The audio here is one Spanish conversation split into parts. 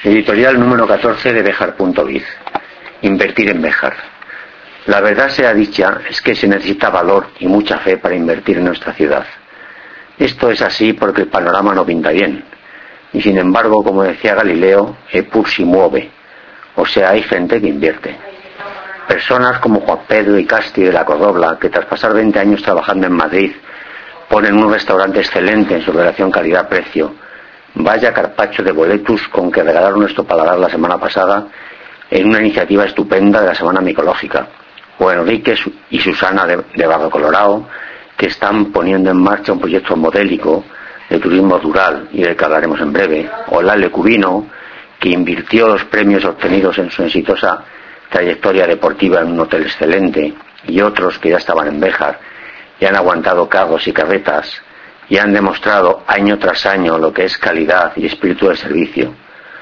Editorial número 14 de Béjar.biz. Invertir en Béjar. La verdad sea dicha, es que se necesita valor y mucha fe para invertir en nuestra ciudad. Esto es así porque el panorama no pinta bien. Y sin embargo, como decía Galileo, pur si mueve. O sea, hay gente que invierte. Personas como Juan Pedro y Casti de la Cordobla, que tras pasar 20 años trabajando en Madrid, ponen un restaurante excelente en su relación calidad-precio. Vaya carpaccio de boletus con que regalaron nuestro paladar la semana pasada en una iniciativa estupenda de la Semana Micológica. O Enrique y Susana de Barro Colorado, que están poniendo en marcha un proyecto modélico de turismo rural y del que hablaremos en breve. O Lale Cubino, que invirtió los premios obtenidos en su exitosa trayectoria deportiva en un hotel excelente, y otros que ya estaban en Béjar y han aguantado carros y carretas y han demostrado año tras año lo que es calidad y espíritu de servicio.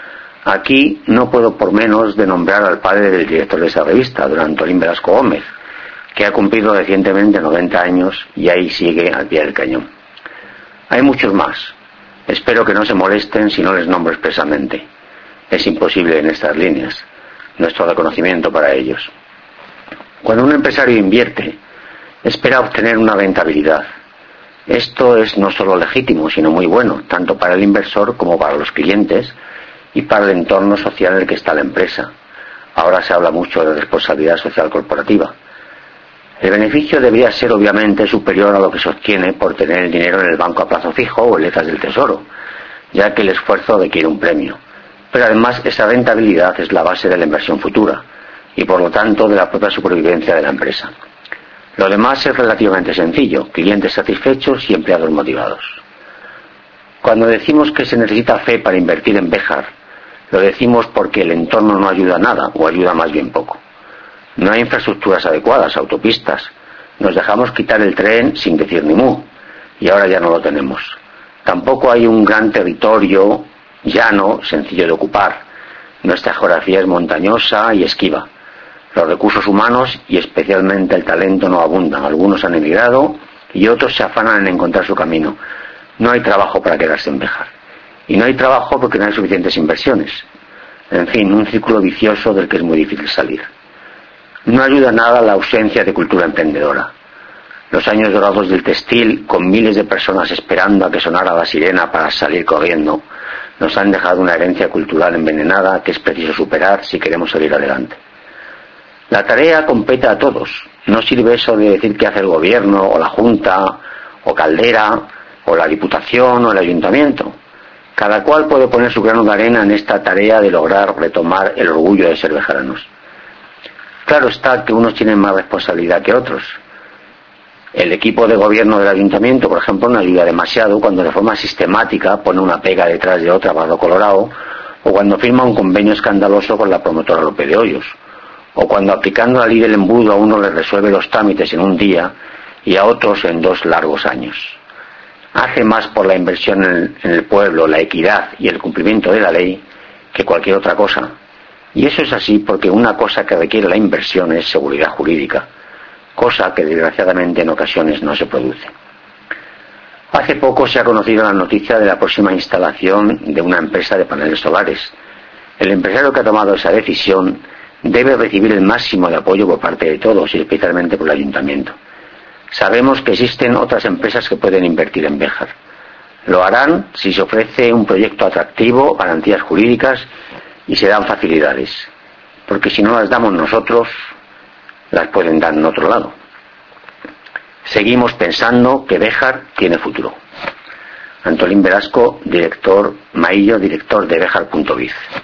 Aquí no puedo por menos de nombrar al padre del director de esa revista, don Antolín Velasco Gómez, que ha cumplido recientemente 90 años y ahí sigue al pie del cañón. Hay muchos más. Espero que no se molesten si no les nombro expresamente. Es imposible en estas líneas. Nuestro reconocimiento para ellos. Cuando un empresario invierte, espera obtener una rentabilidad. Esto es no solo legítimo, sino muy bueno, tanto para el inversor como para los clientes y para el entorno social en el que está la empresa. Ahora se habla mucho de responsabilidad social corporativa. El beneficio debería ser obviamente superior a lo que se obtiene por tener el dinero en el banco a plazo fijo o en letras del tesoro, ya que el esfuerzo requiere un premio. Pero además esa rentabilidad es la base de la inversión futura y por lo tanto de la propia supervivencia de la empresa. Lo demás es relativamente sencillo, clientes satisfechos y empleados motivados. Cuando decimos que se necesita fe para invertir en Béjar, lo decimos porque el entorno no ayuda nada o ayuda más bien poco. No hay infraestructuras adecuadas, autopistas. Nos dejamos quitar el tren sin decir ni mu y ahora ya no lo tenemos. Tampoco hay un gran territorio llano, sencillo de ocupar. Nuestra geografía es montañosa y esquiva. Los recursos humanos y especialmente el talento no abundan. Algunos han emigrado y otros se afanan en encontrar su camino. No hay trabajo para quedarse en Béjar. Y no hay trabajo porque no hay suficientes inversiones. En fin, un círculo vicioso del que es muy difícil salir. No ayuda nada la ausencia de cultura emprendedora. Los años dorados del textil, con miles de personas esperando a que sonara la sirena para salir corriendo, nos han dejado una herencia cultural envenenada que es preciso superar si queremos salir adelante. La tarea compete a todos. No sirve eso de decir qué hace el gobierno, o la Junta, o Caldera, o la Diputación, o el Ayuntamiento. Cada cual puede poner su grano de arena en esta tarea de lograr retomar el orgullo de ser bejaranos. Claro está que unos tienen más responsabilidad que otros. El equipo de gobierno del Ayuntamiento, por ejemplo, no ayuda demasiado cuando de forma sistemática pone una pega detrás de otra a Barro Colorado, o cuando firma un convenio escandaloso con la promotora Lope de Hoyos, o cuando aplicando la ley del embudo a uno le resuelve los trámites en un día y a otros en 2 largos años. Hace más por la inversión en el pueblo, la equidad y el cumplimiento de la ley que cualquier otra cosa. Y eso es así porque una cosa que requiere la inversión es seguridad jurídica, cosa que desgraciadamente en ocasiones no se produce. Hace poco se ha conocido la noticia de la próxima instalación de una empresa de paneles solares. El empresario que ha tomado esa decisión debe recibir el máximo de apoyo por parte de todos y especialmente por el Ayuntamiento. Sabemos que existen otras empresas que pueden invertir en Béjar. Lo harán si se ofrece un proyecto atractivo, garantías jurídicas y se dan facilidades. Porque si no las damos nosotros, las pueden dar en otro lado. Seguimos pensando que Béjar tiene futuro. Antolín Velasco, director de Béjar.biz.